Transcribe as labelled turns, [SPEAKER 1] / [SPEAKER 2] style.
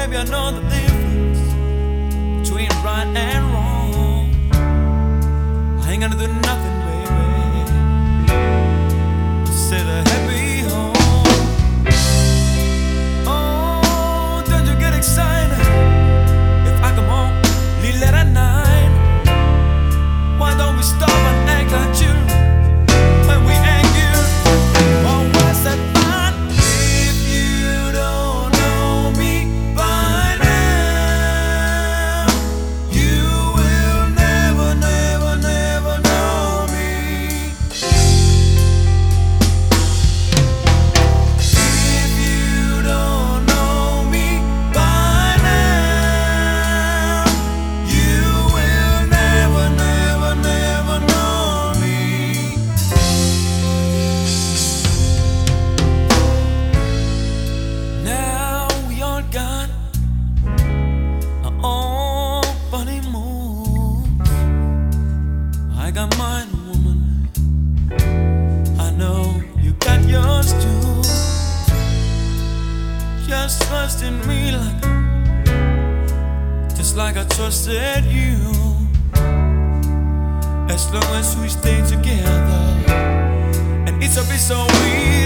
[SPEAKER 1] baby, I know the difference between right and wrong. I ain't gonna do nothing, baby, to set a happy home. Oh, don't you get excited if I come home late at night? Why don't we stop and act like children when we argue? Oh, what's that fun if you don't know me by now? You will never, never, never know me. If you don't know me by now, you will never, never, never know me. Now we all got our own funny moves. I got mine, woman. I know you got yours too. Just trust in me just like I trusted you. As long as we stay together, and it's a bit so weird.